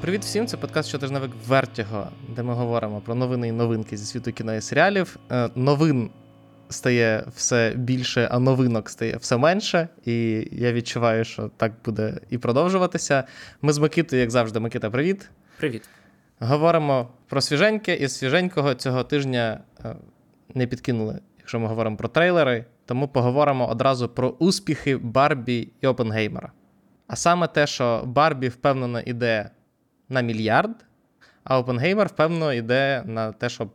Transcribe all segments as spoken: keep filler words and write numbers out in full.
Привіт всім, це подкаст «Щотижневик Vertigo», де ми говоримо про новини і новинки зі світу кіно і серіалів. Новин стає все більше, а новинок стає все менше, і я відчуваю, що так буде і продовжуватися. Ми з Микитою, як завжди. Микита, привіт. Привіт. Говоримо про свіженьке, і свіженького цього тижня не підкинули, якщо ми говоримо про трейлери, тому поговоримо одразу про успіхи Барбі і Оппенгеймера. А саме те, що Барбі впевнено іде на мільярд, а Оппенгеймер впевнено йде на те, щоб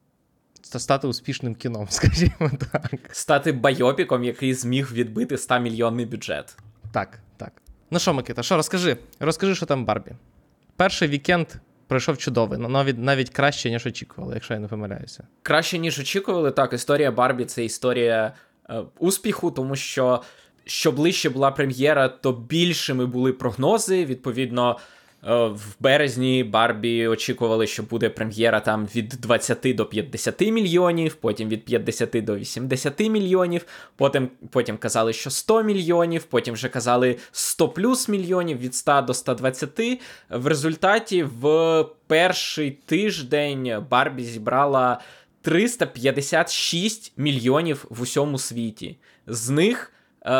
стати успішним кіном, скажімо так. Стати байопіком, який зміг відбити сто мільйонний бюджет. Так, так. Ну що, Микита, що, розкажи. Розкажи, що там Барбі. Перший вікенд пройшов чудовий, навіть, навіть краще, ніж очікували, якщо я не помиляюся. Краще, ніж очікували, так. Історія Барбі – це історія е, успіху, тому що що ближче була прем'єра, то більшими були прогнози. Відповідно, в березні Барбі очікували, що буде прем'єра там від двадцяти до п'ятдесяти мільйонів, потім від п'ятдесяти до вісімдесяти мільйонів, потім, потім казали, що сто мільйонів, потім вже казали сто плюс мільйонів, від ста до ста двадцяти. В результаті в перший тиждень Барбі зібрала триста п'ятдесят шість мільйонів в усьому світі. З них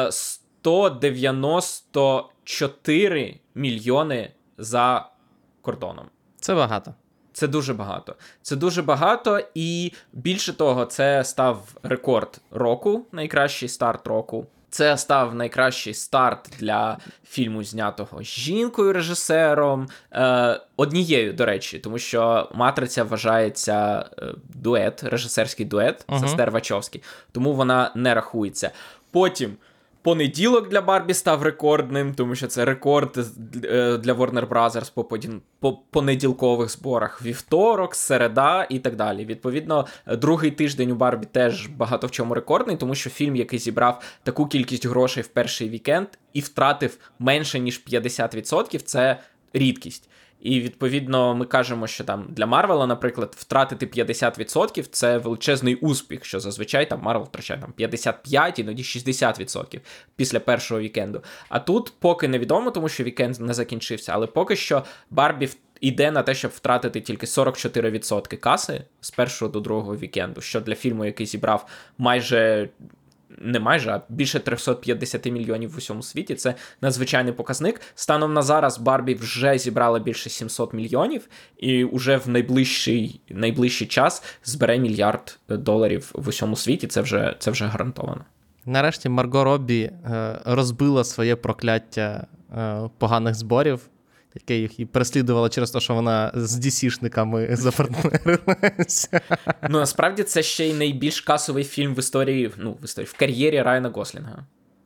сто дев'яносто чотири мільйони за кордоном. Це багато. Це дуже багато. Це дуже багато, і більше того, це став рекорд року, найкращий старт року. Це став найкращий старт для фільму, знятого жінкою режисером, е, однією, до речі, тому що «Матриця» вважається е, дует, режисерський дует, uh-huh. сестер Вачовські, тому вона не рахується. Потім понеділок для Барбі став рекордним, тому що це рекорд для Warner Brothers по, подін... по понеділкових зборах. Вівторок, середа і так далі. Відповідно, другий тиждень у Барбі теж багато в чому рекордний, тому що фільм, який зібрав таку кількість грошей в перший вікенд і втратив менше, ніж п'ятдесят відсотків, це рідкість. І, відповідно, ми кажемо, що там для Марвела, наприклад, втратити п'ятдесят відсотків – це величезний успіх, що зазвичай там Марвел втрачає там п'ятдесят п'ять, іноді шістдесят відсотків після першого вікенду. А тут поки невідомо, тому що вікенд не закінчився, але поки що Барбі йде на те, щоб втратити тільки сорок чотири відсотки каси з першого до другого вікенду, що для фільму, який зібрав майже... не майже, а більше триста п'ятдесят мільйонів в усьому світі. Це надзвичайний показник. Станом на зараз Барбі вже зібрала більше сімсот мільйонів і вже в найближчий, найближчий час збере мільярд доларів в усьому світі. Це вже, це вже гарантовано. Нарешті Марго Роббі е, розбила своє прокляття е, поганих зборів, яке їх і переслідувало через те, що вона з ді сі-шниками запартнерилася. Ну, насправді, це ще й найбільш касовий фільм в історії, ну, в історії, в кар'єрі Райана Гослінга.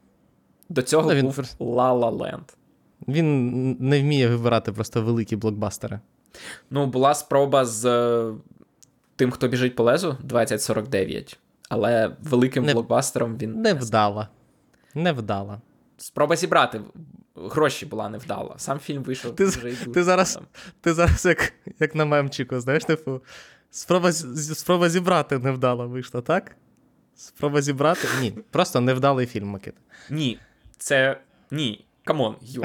До цього ну, він... був «Ла Ла Ленд». Він не вміє вибирати просто великі блокбастери. Ну, була спроба з uh, тим, хто біжить по лезу, двадцять сорок дев'ять. Але великим не... блокбастером він... Не вдала. Не вдала. Спроба зібрати гроші була невдала. Сам фільм вийшов ти, вже і ти зараз, ти зараз як, як на мемчику, знаєш, типу, спроба, спроба зібрати невдала вийшла, так? Спроба зібрати? Ні, просто невдалий фільм, Микита. Ні, це... Ні, камон, Ю.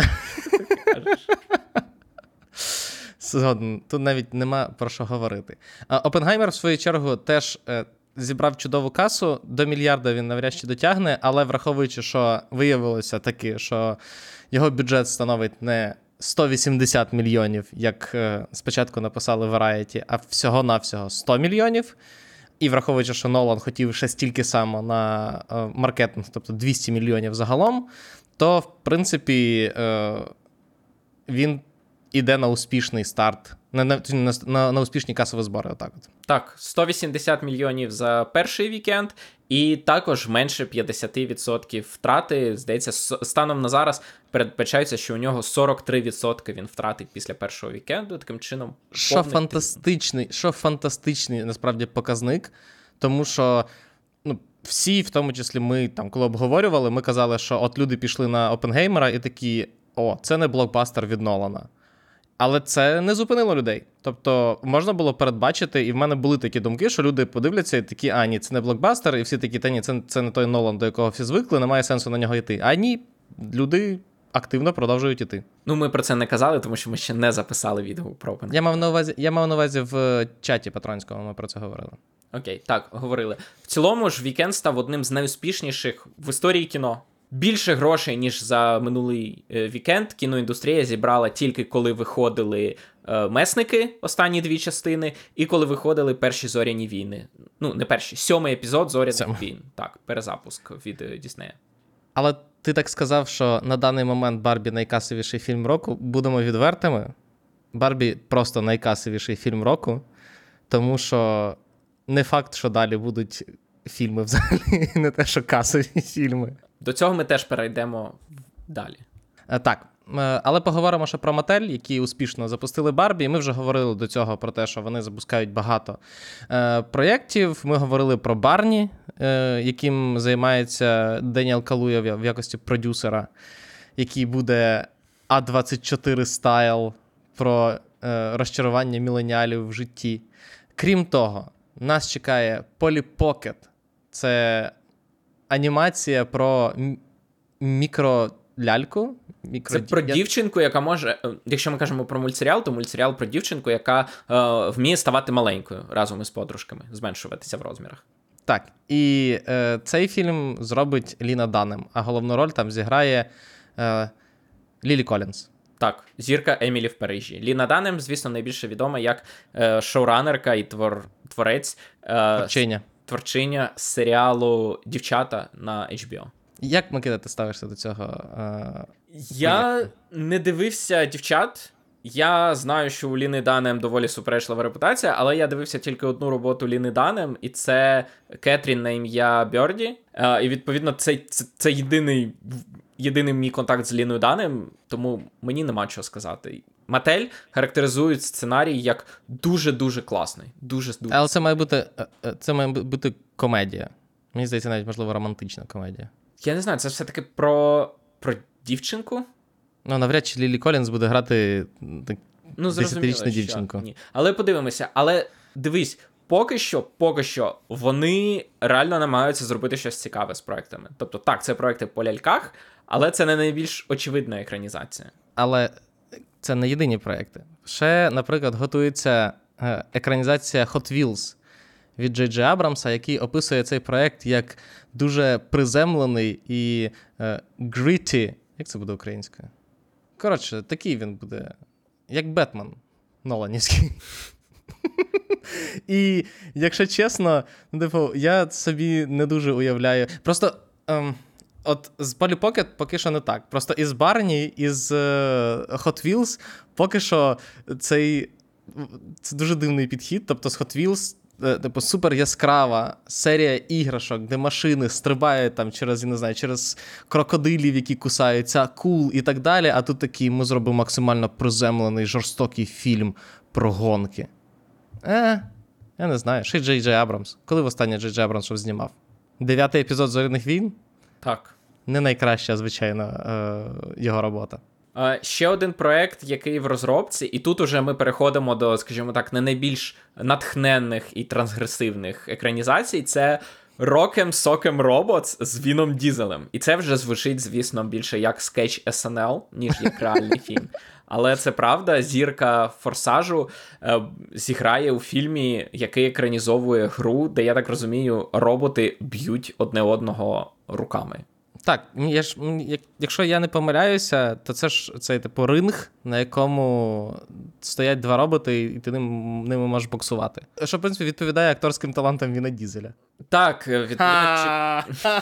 Згоден, тут навіть нема про що говорити. А Оппенгеймер, в свою чергу, теж е, зібрав чудову касу, до мільярда він навряд чи дотягне, але враховуючи, що виявилося таки, що його бюджет становить не сто вісімдесят мільйонів, як е, спочатку написали Variety, а всього-навсього сто мільйонів. І враховуючи, що Нолан хотів ще стільки само на е, маркетинг, тобто двісті мільйонів загалом, то, в принципі, е, він іде на успішний старт, на, на, на, на успішні касові збори. Отак от. Так, сто вісімдесят мільйонів за перший вікенд, і також менше п'ятдесят відсотків втрати. Здається, станом на зараз передбачається, що у нього сорок три відсотки він втратить після першого вікенду. Таким чином, що фантастичний, що фантастичний, насправді, показник, тому що ну, всі, в тому числі ми, там, коли обговорювали, ми казали, що от люди пішли на Оппенгеймера і такі, о, це не блокбастер від Нолана. Але це не зупинило людей. Тобто можна було передбачити, і в мене були такі думки, що люди подивляться і такі, а ні, це не блокбастер, і всі такі, та ні, це, це не той Нолан, до якого всі звикли, немає сенсу на нього йти. А ні, люди активно продовжують іти. Ну, ми про це не казали, тому що ми ще не записали відгук про Опенгеймера. Я мав на увазі, я мав на увазі в чаті патронському, ми про це говорили. Окей, так, говорили. В цілому ж «Вікенд» став одним з найуспішніших в історії кіно. Більше грошей, ніж за минулий е, «Вікенд», кіноіндустрія зібрала тільки коли виходили е, «Месники», останні дві частини, і коли виходили перші «Зоряні війни». Ну, не перші, сьомий епізод «Зоряних Сьомий. війн». Так, перезапуск від е, Діснея. Але ти так сказав, що на даний момент «Барбі» найкасовіший фільм року. Будемо відвертими. «Барбі» просто найкасовіший фільм року, тому що не факт, що далі будуть фільми взагалі, не те, що касові фільми. До цього ми теж перейдемо далі. Е, Так, е, але поговоримо ще про Mattel, які успішно запустили Барбі. І ми вже говорили до цього про те, що вони запускають багато е, проєктів. Ми говорили про Барні, е, яким займається Деніел Калуя в в якості продюсера, який буде а двадцять чотири стайл про е, розчарування міленіалів в житті. Крім того, нас чекає Polly Pocket. Це анімація про м- мікроляльку. Мікро... Це про Я- дівчинку, яка може, е, якщо ми кажемо про мультсеріал, то мультсеріал про дівчинку, яка е, вміє ставати маленькою разом із подружками, зменшуватися в розмірах. Так, і е, цей фільм зробить Ліна Данем, а головну роль там зіграє е, Лілі Колінс. Так, зірка Емілі в Парижі. Ліна Данем, звісно, найбільше відома як е, шоуранерка і твор, творець, е, Вчиня. творчиня серіалу «Дівчата» на ейч бі о. Як, Микита, ти ставишся до цього? Е, Я не дивився «Дівчат». Я знаю, що у Ліни Данем доволі суперечлива репутація, але я дивився тільки одну роботу Ліни Данем, і це Кетрін на ім'я Бьорді. Е, і, відповідно, це, це, це єдиний, єдиний мій контакт з Ліною Данем, тому мені нема чого сказати. Матель характеризують сценарій як дуже-дуже класний. Дуже-дуже. Але це має бути, е, е, це має бути комедія. Мені здається, навіть, можливо, романтична комедія. Я не знаю, це все-таки про, про дівчинку? Ну, навряд чи Лілі Колінс буде грати так, Ну, зрозуміло, десятирічну що дівчинку. ні. Але подивимося. Але дивись, поки що, поки що вони реально намагаються зробити щось цікаве з проектами. Тобто, так, це проекти по ляльках, але це не найбільш очевидна екранізація. Але це не єдині проекти. Ще, наприклад, готується е, екранізація Hot Wheels від Джей Джей Абрамса, який описує цей проект як дуже приземлений і е, gritty. Як це буде українською? Коротше, такий він буде, як Бетмен Ноланівський. І, якщо чесно, ну, типу, я собі не дуже уявляю. Просто, ем, от з Polly Pocket поки що не так. Просто із Барні, із е, Hot Wheels поки що цей, це дуже дивний підхід. Тобто з Hot Wheels е, типу, супер яскрава серія іграшок, де машини стрибають там через, я не знаю, через крокодилів, які кусаються, кул і так далі. А тут такий, ми зробимо максимально приземлений, жорстокий фільм про гонки. Е, я не знаю. Ще й Джей Джей Абрамс. Коли востаннє Джей Джей Абрамс щось знімав? Дев'ятий епізод «Зоряних війн»? Так. Не найкраща, звичайно, е, його робота. Uh, ще один проект, який в розробці, і тут уже ми переходимо до, скажімо так, не найбільш натхненних і трансгресивних екранізацій, це Rock'em Sock'em Robots з Віном Дізелем. І це вже звучить, звісно, більше як скетч ес ен ел, ніж як реальний фільм. Але це правда, зірка «Форсажу» е, зіграє у фільмі, який екранізовує гру, де, я так розумію, роботи б'ють одне одного руками. Так, я ж, як- якщо я не помиляюся, то це ж цей типу ринг, на якому стоять два роботи, і ти ним, ними можеш боксувати. Що, в принципі, відповідає акторським талантам Віна Дізеля. Так, відповідно,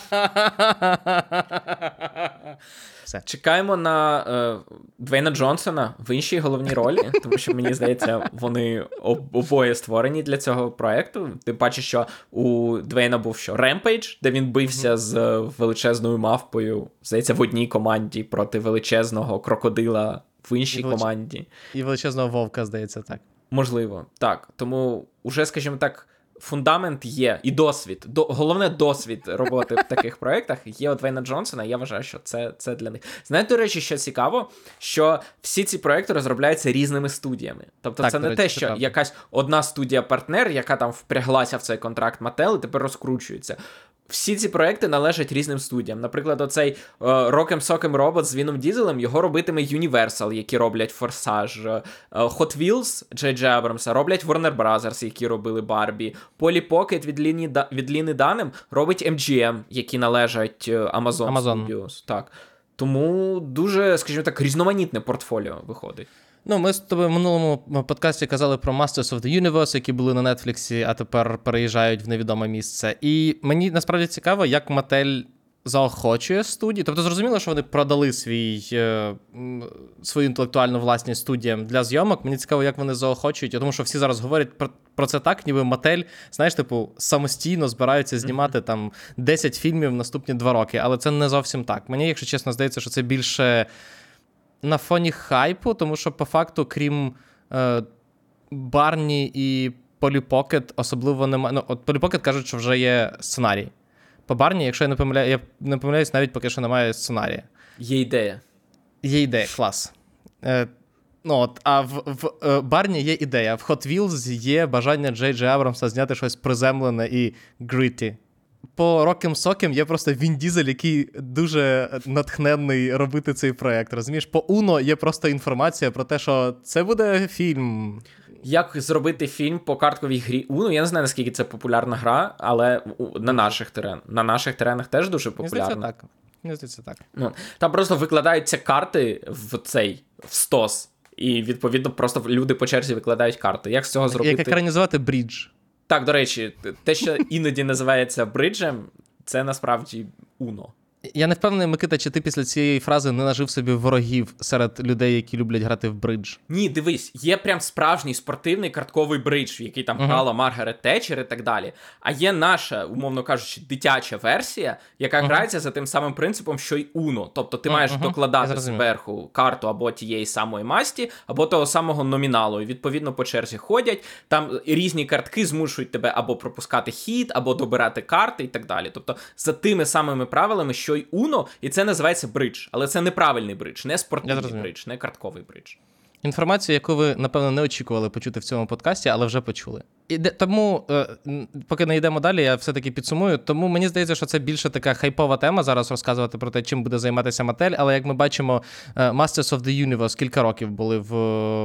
Все. чекаємо на е, Двейна Джонсона в іншій головній ролі, тому що, мені здається, вони об- обоє створені для цього проекту. Ти бачиш, що у Двейна був що? Rampage, де він бився mm-hmm. з величезною мавпою, здається, в одній команді проти величезного крокодила в іншій І велич... команді. І величезного вовка, здається, так. Можливо, так. Тому уже, скажімо так, фундамент є, і досвід. До, головне, досвід роботи в таких проєктах є у Двейна Джонсона, і я вважаю, що це, це для них. Знаєте, до речі, що цікаво, що всі ці проєкти розробляються різними студіями. Тобто так, це не речі, те, це що правда. якась одна студія-партнер, яка там впряглася в цей контракт Mattel і тепер розкручується. всі ці проекти належать різним студіям. Наприклад, оцей Rock'em Sock'em Robot з Віном Дізелем, його робитиме Universal, які роблять Форсаж. Hot Wheels Джей Джей Абрамса роблять Warner Brothers, які робили Барбі. Polly Pocket від Ліни, від Ліни Данем робить Ем Джі Ем, які належать Amazon, Amazon. Studios. Так. Тому дуже, скажімо так, різноманітне портфоліо виходить. Ну, ми з тобою в минулому подкасті казали про Masters of the Universe, які були на Нетфліксі, а тепер переїжджають в невідоме місце. І мені насправді цікаво, як Mattel заохочує студії. Тобто зрозуміло, що вони продали свій, е, свою інтелектуальну власність студіям для зйомок. Мені цікаво, як вони заохочують, тому що всі зараз говорять про, про це так, ніби Mattel, знаєш, типу, самостійно збираються знімати там десять фільмів в наступні два роки. Але це не зовсім так. Мені, якщо чесно, здається, що це більше на фоні хайпу, тому що по факту, крім е, Барні і Polly Pocket, особливо немає. Ну, от Polly Pocket кажуть, що вже є сценарій. По Барні, якщо я не помиляю, я не помиляюсь, навіть поки що немає сценарія. Є ідея. Є ідея, клас. Е, ну, от, а в, в е, Барні є ідея, в Hot Wheels є бажання Джей Джей Абрамса зняти щось приземлене і gritty. По Rock'em Sock'em є просто Він Дізель, який дуже натхненний робити цей проєкт, розумієш? По Uno є просто інформація про те, що це буде фільм. Як зробити фільм по картковій грі Uno? Я не знаю, наскільки це популярна гра, але на наших теренах, на наших теренах теж дуже популярна. Мені здається так. Мені здається так. Ну, там просто викладаються карти в цей, в стос, і, відповідно, просто люди по черзі викладають карти. Як з цього зробити? Як екранізувати брідж. Так, до речі, те, що іноді називається бриджем, це насправді Uno. Я не впевнений, Микита, чи ти після цієї фрази не нажив собі ворогів серед людей, які люблять грати в бридж? Ні, дивись, є прям справжній спортивний картковий бридж, в який там uh-huh. грала Маргарет Тетчер і так далі. А є наша, умовно кажучи, дитяча версія, яка uh-huh. грається за тим самим принципом, що й Uno. Тобто ти uh-huh. маєш докладати зверху карту або тієї самої масті, або того самого номіналу. І, відповідно, по черзі ходять. Там різні картки змушують тебе або пропускати хід, або добирати карти і так далі. Тобто за тими самими правилами, що й Uno, і це називається бридж. Але це неправильний бридж, не спортивний бридж, не картковий бридж. Інформацію, яку ви, напевно, не очікували почути в цьому подкасті, але вже почули. І де, тому, е, поки не йдемо далі, я все-таки підсумую. Тому мені здається, що це більше така хайпова тема зараз розказувати про те, чим буде займатися Mattel. Але, як ми бачимо, Masters of the Universe кілька років були в,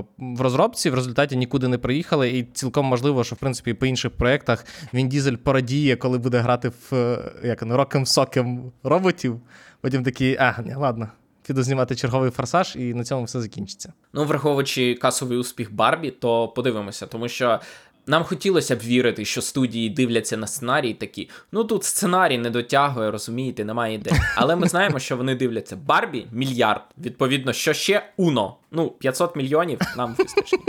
в розробці, в результаті нікуди не приїхали. І цілком можливо, що, в принципі, по інших проєктах Він Дізель порадіє, коли буде грати в як, Rock'em Sock'em роботів. Потім такий, а, не, ладно. Піду знімати черговий форсаж, і на цьому все закінчиться. Ну, враховуючи касовий успіх Барбі, то подивимося, тому що нам хотілося б вірити, що студії дивляться на сценарій такі, ну тут сценарій не дотягує, розумієте, немає ідей. Але ми знаємо, що вони дивляться Барбі – мільярд, відповідно, що ще Uno, ну, п'ятсот мільйонів нам вистачить.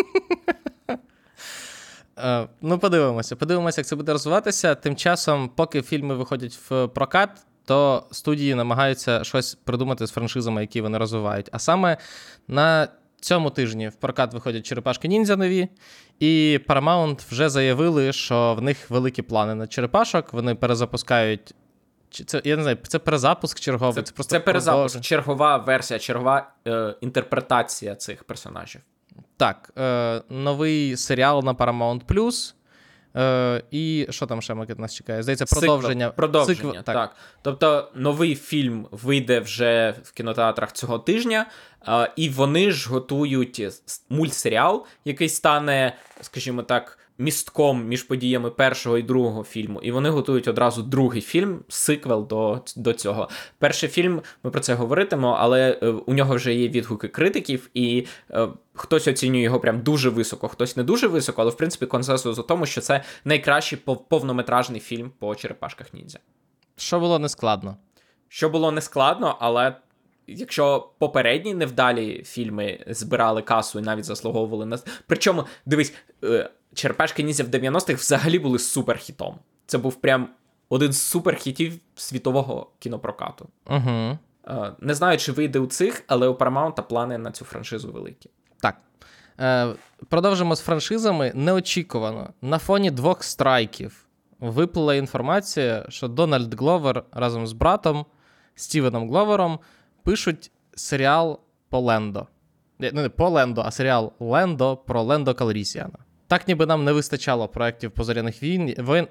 Uh, ну, подивимося. Подивимося, як це буде розвиватися. Тим часом, поки фільми виходять в прокат, то студії намагаються щось придумати з франшизами, які вони розвивають. А саме на цьому тижні в прокат виходять Черепашки-ніндзя нові, і Paramount вже заявили, що в них великі плани на черепашок, вони перезапускають. Це, я не знаю, це перезапуск черговий? Це, це, просто це перезапуск, продовження. чергова версія, чергова е, інтерпретація цих персонажів. Так, е, новий серіал на Paramount+, Е, і що там ще, Микит, нас чекає? Здається, продовження. Сиквел, продовження, Сиквел, так. так. Тобто новий фільм вийде вже в кінотеатрах цього тижня, е, і вони ж готують мультсеріал, який стане, скажімо так, містком між подіями першого і другого фільму. І вони готують одразу другий фільм, сиквел до, до цього. Перший фільм, ми про це говоритимо, але е, у нього вже є відгуки критиків, і е, хтось оцінює його прям дуже високо, хтось не дуже високо, але в принципі консенсус у тому, що це найкращий повнометражний фільм по Черепашках-ніндзя. Що було нескладно? Що було нескладно, але якщо попередні невдалі фільми збирали касу і навіть заслуговували на... Причому, дивись, е, Черепашки-ніндзя в дев'яностих взагалі були суперхітом. Це був прям один з суперхітів світового кінопрокату. Угу. Е, не знаю, чи вийде у цих, але у Paramount плани на цю франшизу великі. Так. Е, продовжимо з франшизами. Неочікувано. На фоні двох страйків виплила інформація, що Дональд Гловер разом з братом Стівеном Гловером пишуть серіал по Лендо. Не, не по Лендо, а серіал Лендо про Лендо Калрісіана. Так ніби нам не вистачало проєктів по Зоряних війн, воєн...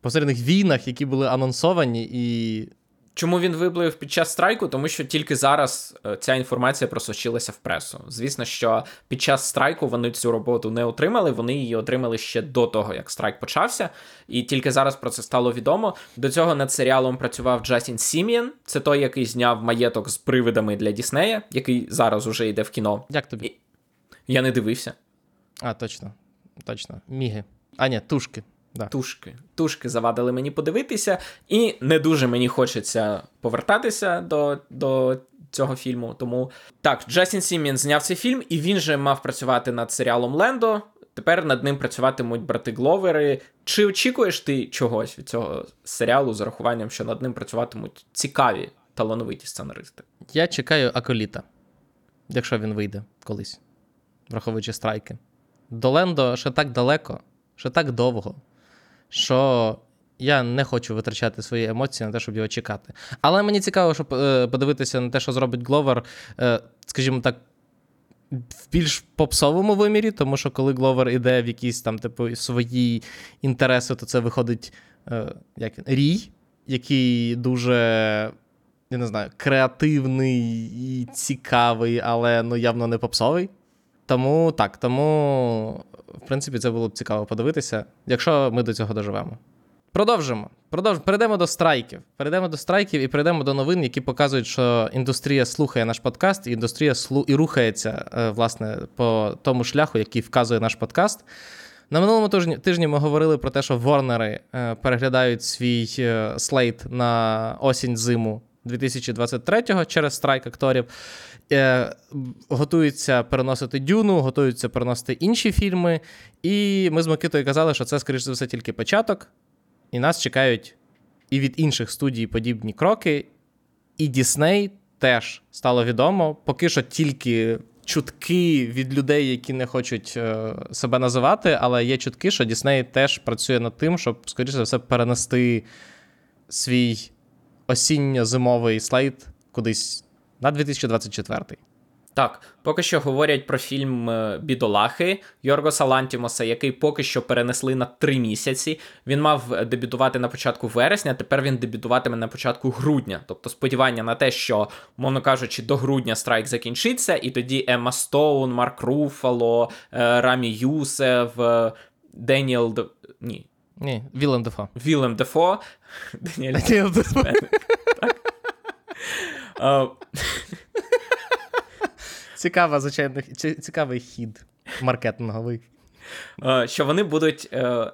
повторних війнах, які були анонсовані і... Чому він виблив під час страйку? Тому що тільки зараз ця інформація просочилася в пресу. Звісно, що під час страйку вони цю роботу не отримали, вони її отримали ще до того, як страйк почався, і тільки зараз про це стало відомо. До цього над серіалом працював Джастін Сім'єн, це той, який зняв «Маєток з привидами» для Діснея, який зараз уже йде в кіно. Як тобі? І... Я не дивився. А, точно, точно. Міги. А, ні, тушки. Да. Тушки. Тушки завадили мені подивитися, і не дуже мені хочеться повертатися до, до цього фільму. Тому так, Джастін Сім'єн зняв цей фільм, і він же мав працювати над серіалом «Лендо». Тепер над ним працюватимуть брати Гловери. Чи очікуєш ти чогось від цього серіалу з урахуванням, що над ним працюватимуть цікаві, талановиті сценаристи? Я чекаю Аколіта, якщо він вийде колись, враховуючи страйки. До «Лендо» ще так далеко, ще так довго, що я не хочу витрачати свої емоції на те, щоб його чекати. Але мені цікаво, щоб е, подивитися на те, що зробить Гловер, е, скажімо так, в більш попсовому вимірі, тому що коли Гловер іде в якісь там типу свої інтереси, то це виходить е, як рій, який дуже, я не знаю, креативний і цікавий, але ну явно не попсовий. Тому так, тому, в принципі, це було б цікаво подивитися, якщо ми до цього доживемо. Продовжимо. Продовж... Перейдемо до страйків. Перейдемо до страйків і перейдемо до новин, які показують, що індустрія слухає наш подкаст, і індустрія слу... і рухається, власне, по тому шляху, який вказує наш подкаст. На минулому тижні, тижні ми говорили про те, що Ворнери переглядають свій слейт на осінь-зиму дві тисячі двадцять третього через страйк акторів. Е, готуються переносити Дюну, готуються переносити інші фільми. І ми з Микитою казали, що це, скоріш за все, тільки початок. І нас чекають і від інших студій подібні кроки. І Дісней теж стало відомо. Поки що тільки чутки від людей, які не хочуть е, себе називати, але є чутки, що Дісней теж працює над тим, щоб, скоріш за все, перенести свій осінньо-зимовий слейт кудись на дві тисячі двадцять четвертий. Так, поки що говорять про фільм «Бідолахи» Йоргоса Лантімоса, який поки що перенесли на три місяці. Він мав дебютувати на початку вересня, тепер він дебютуватиме на початку грудня. Тобто сподівання на те, що, мовно кажучи, до грудня страйк закінчиться, і тоді Емма Стоун, Марк Руффало, Рамі Юсеф, Деніел... Д... Ні. Ні, Вілем Дефо. Вілем Дефо. Деніел Дефо. Цікава, звичайно, цікавий хід маркетинговий. Що вони будуть е,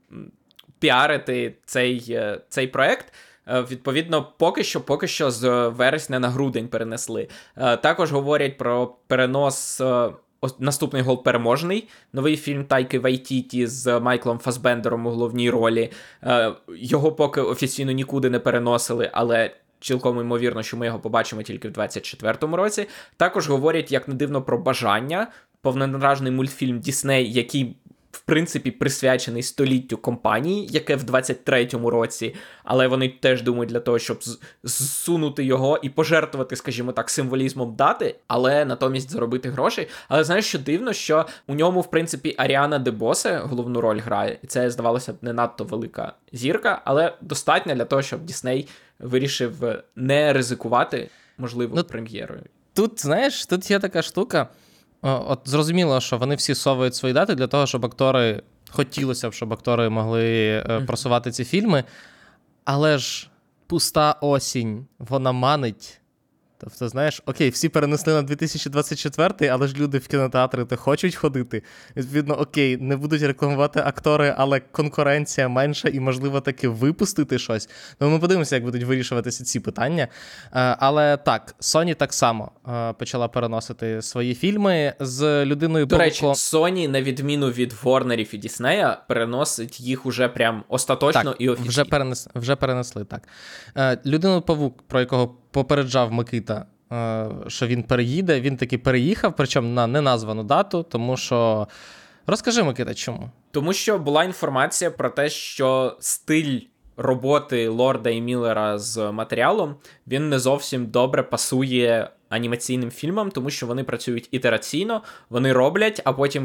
піарити цей, е, цей проект. Е, відповідно, поки що, поки що з вересня на грудень перенесли. Е, також говорять про перенос е, «Наступний гол переможний», новий фільм Тайки Вайтіті з Майклом Фасбендером у головній ролі. Е, його поки офіційно нікуди не переносили, але цілком ймовірно, що ми його побачимо тільки в двадцять четвертому році. Також говорять, як не дивно, про «Бажання», повнометражний мультфільм Дісней, який, в принципі, присвячений століттю компанії, яке в двадцять третьому році, але вони теж думають для того, щоб зсунути його і пожертвувати, скажімо так, символізмом дати, але натомість заробити грошей. Але знаєш, що дивно, що у ньому, в принципі, Аріана Дебосе головну роль грає, і це, здавалося б, не надто велика зірка, але достатня для того, щоб Дісней вирішив не ризикувати можливою ну, прем'єрою. Тут, знаєш, тут є така штука. От зрозуміло, що вони всі совують свої дати для того, щоб актори, хотілося б, щоб актори могли mm-hmm. просувати ці фільми, але ж пуста осінь, вона манить. Тобто, знаєш, окей, всі перенесли на дві тисячі двадцять четвертий, але ж люди в кінотеатри то хочуть ходити. Відповідно, окей, не будуть рекламувати актори, але конкуренція менша і, можливо, таки випустити щось. Ну, ми подивимося, як будуть вирішуватися ці питання. Але так, Sony так само почала переносити свої фільми з людиною... До речі, Sony, на відміну від Ворнерів і Діснея, переносить їх уже прям остаточно так, і офіційно. Вже, перенес, вже перенесли, так. Людину-павук, про якого попереджав Микита, що він переїде, він таки переїхав, причому на неназвану дату, тому що... Розкажи, Микита, чому? Тому що була інформація про те, що стиль роботи Лорда і Міллера з матеріалом, він не зовсім добре пасує анімаційним фільмам, тому що вони працюють ітераційно, вони роблять, а потім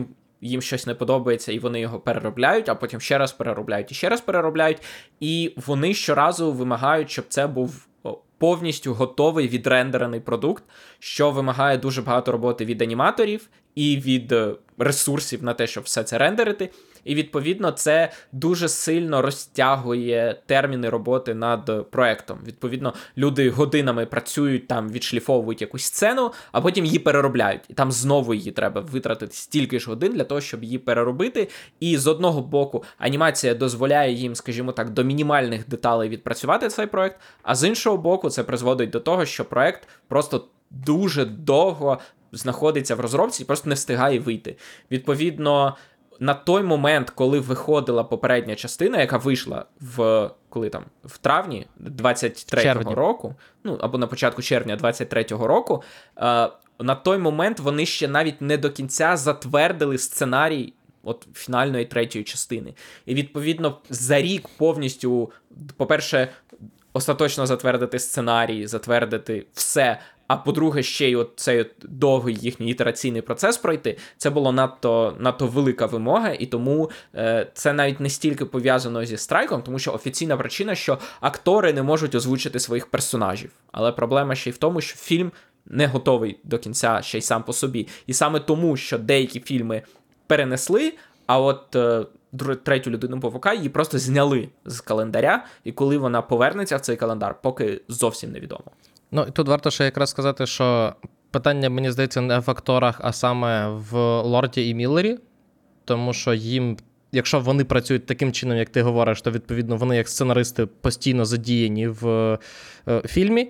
їм щось не подобається, і вони його переробляють, а потім ще раз переробляють і ще раз переробляють. І вони щоразу вимагають, щоб це був повністю готовий відрендерений продукт, що вимагає дуже багато роботи від аніматорів і від ресурсів на те, щоб все це рендерити. І, відповідно, це дуже сильно розтягує терміни роботи над проектом. Відповідно, люди годинами працюють, там відшліфовують якусь сцену, а потім її переробляють. І там знову її треба витратити стільки ж годин для того, щоб її переробити. І з одного боку, анімація дозволяє їм, скажімо так, до мінімальних деталей відпрацювати цей проект, а з іншого боку, це призводить до того, що проект просто дуже довго знаходиться в розробці і просто не встигає вийти. Відповідно, на той момент, коли виходила попередня частина, яка вийшла в коли там в травні двадцять третього року, ну або на початку червня двадцять третього року, е, на той момент вони ще навіть не до кінця затвердили сценарій от фінальної третьої частини. І відповідно за рік повністю, по-перше, остаточно затвердити сценарій, затвердити все. А по-друге, ще й от цей от довгий їхній ітераційний процес пройти, це було надто, надто велика вимога, і тому е, це навіть не стільки пов'язано зі страйком, тому що офіційна причина, що актори не можуть озвучити своїх персонажів. Але проблема ще й в тому, що фільм не готовий до кінця ще й сам по собі. І саме тому, що деякі фільми перенесли, а от е, третю людину павука її просто зняли з календаря, і коли вона повернеться в цей календар, поки зовсім невідомо. Ну, тут варто ще якраз сказати, що питання, мені здається, не в акторах, а саме в Лорді і Міллері, тому що їм, якщо вони працюють таким чином, як ти говориш, то, відповідно, вони як сценаристи постійно задіяні в е, фільмі,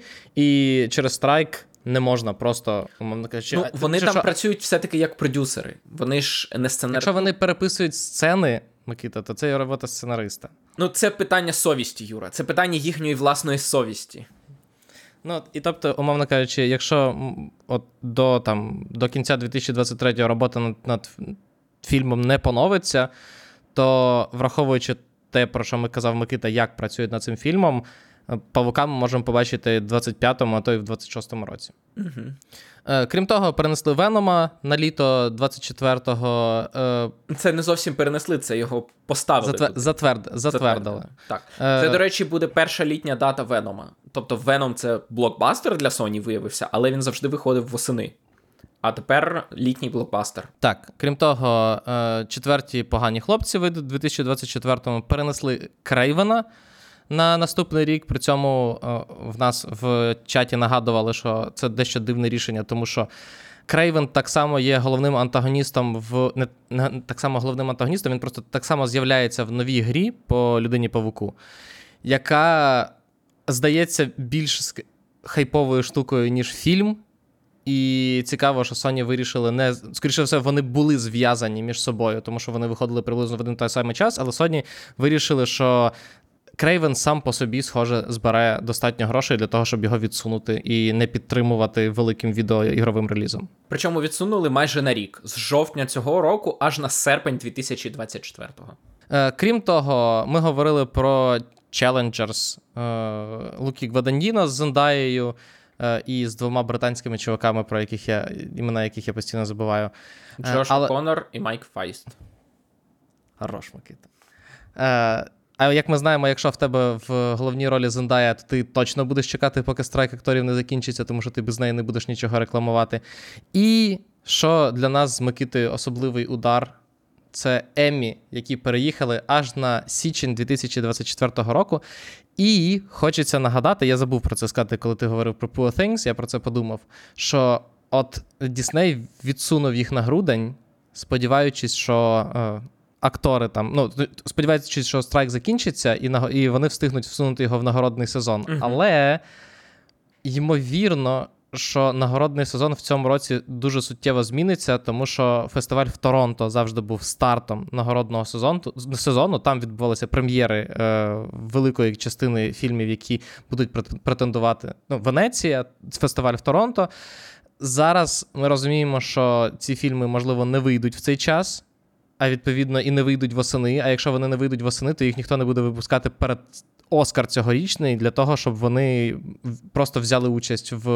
і через страйк не можна просто, умовно кажучи... Ну, вони чи там що? працюють все-таки як продюсери, вони ж не сценаристи. Якщо вони переписують сцени, Микита, то це є робота сценариста. Ну, це питання совісті, Юра, це питання їхньої власної совісті. Ну, і тобто, умовно кажучи, якщо от до, там, до кінця дві тисячі двадцять третього робота над, над фільмом не поновиться, то, враховуючи те, про що ми казав Микита, як працюють над цим фільмом, «Павука» ми можемо побачити в двадцять п'ятому, а то й в двадцять шостому році. Угу. Е, крім того, перенесли «Венома» на літо двадцять четвертого. Е, це не зовсім перенесли, це його поставили. Затвер... Затверд... Затвердили. Затвердили. Так. Це, до речі, буде перша літня дата «Венома». Тобто «Веном» — це блокбастер для Sony виявився, але він завжди виходив восени. А тепер літній блокбастер. Так, крім того, четверті «Погані хлопці» вийдуть у дві тисячі двадцять четвертому. Перенесли «Крейвена» на наступний рік. При цьому в нас в чаті нагадували, що це дещо дивне рішення, тому що Крейвен так само є головним антагоністом в не, не так само головним антагоністом, він просто так само з'являється в новій грі по Людині-павуку, яка здається більш хайповою штукою, ніж фільм. І цікаво, що Sony вирішили не... Скоріше все, вони були зв'язані між собою, тому що вони виходили приблизно в один той самий час, але Sony вирішили, що Крейвен сам по собі, схоже, збере достатньо грошей для того, щоб його відсунути і не підтримувати великим відеоігровим релізом. Причому відсунули майже на рік. З жовтня цього року аж на серпень дві тисячі двадцять четвертого. Е, крім того, ми говорили про Challengers е, Лукі Гвадандіно з Зендаєю е, і з двома британськими чуваками, про яких я, імена яких я постійно забуваю. Джош Але... Коннор і Майк Файст. Хорош, Микита. Е, а як ми знаємо, якщо в тебе в головній ролі Зендая, то ти точно будеш чекати, поки страйк акторів не закінчиться, тому що ти без неї не будеш нічого рекламувати. І що для нас з Микитою особливий удар, це Еммі, які переїхали аж на січень дві тисячі двадцять четвертого року. І хочеться нагадати, я забув про це сказати, коли ти говорив про Poor Things, я про це подумав, що от Дісней відсунув їх на грудень, сподіваючись, що е, актори там, ну, сподіваючись, що страйк закінчиться, і, на, і вони встигнуть всунути його в нагородний сезон. Uh-huh. Але, ймовірно, що нагородний сезон в цьому році дуже суттєво зміниться, тому що фестиваль в Торонто завжди був стартом нагородного сезону. сезону. Там відбувалися прем'єри е, великої частини фільмів, які будуть претендувати. Ну, Венеція, фестиваль в Торонто. Зараз ми розуміємо, що ці фільми, можливо, не вийдуть в цей час, а відповідно і не вийдуть восени. А якщо вони не вийдуть восени, то їх ніхто не буде випускати перед Оскар цьогорічний для того, щоб вони просто взяли участь в,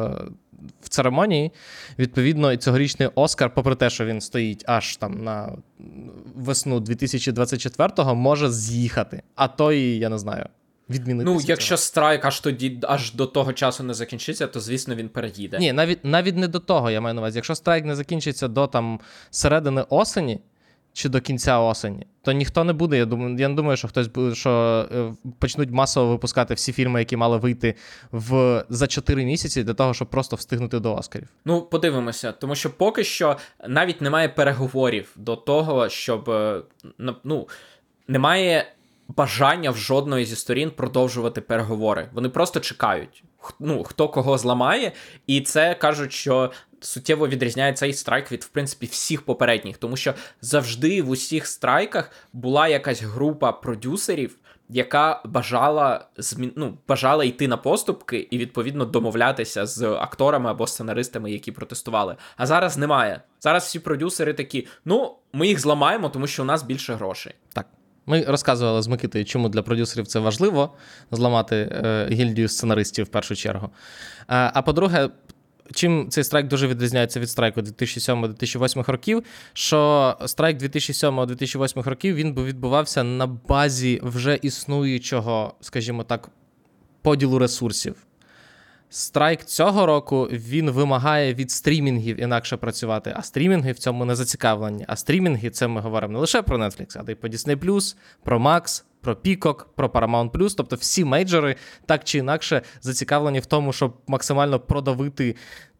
в церемонії. Відповідно, і цьогорічний Оскар, попри те, що він стоїть аж там на весну дві тисячі двадцять четвертого, може з'їхати. А то і, я не знаю, відмінитися. Ну, якщо страйк аж тоді, аж до того часу не закінчиться, то, звісно, він переїде. Ні, навіть, навіть не до того, я маю на увазі. Якщо страйк не закінчиться до там середини осені, чи до кінця осені, то ніхто не буде. Я думаю, я не думаю, що хтось буде, що е, почнуть масово випускати всі фільми, які мали вийти в за чотири місяці для того, щоб просто встигнути до Оскарів. Ну, подивимося, тому що поки що навіть немає переговорів до того, щоб, е, ну, немає бажання в жодної зі сторін продовжувати переговори. Вони просто чекають, ну, хто кого зламає, і це кажуть, що суттєво відрізняє цей страйк від, в принципі, всіх попередніх, тому що завжди в усіх страйках була якась група продюсерів, яка бажала, змін... ну, бажала йти на поступки і, відповідно, домовлятися з акторами або сценаристами, які протестували. А зараз немає. Зараз всі продюсери такі, ну, ми їх зламаємо, тому що у нас більше грошей. Так. Ми розказували з Микитою, чому для продюсерів це важливо зламати е, гільдію сценаристів в першу чергу. А, а по-друге, чим цей страйк дуже відрізняється від страйку дві тисячі сьомого - дві тисячі восьмого років, що страйк дві тисячі сьомого - дві тисячі восьмого років, він би відбувався на базі вже існуючого, скажімо так, поділу ресурсів. Страйк цього року, він вимагає від стрімінгів інакше працювати, а стрімінги в цьому не зацікавлені. А стрімінги, це ми говоримо не лише про Netflix, а й про Disney+, про Max, про Peacock, про Paramount+, тобто всі мейджори так чи інакше зацікавлені в тому, щоб максимально продавити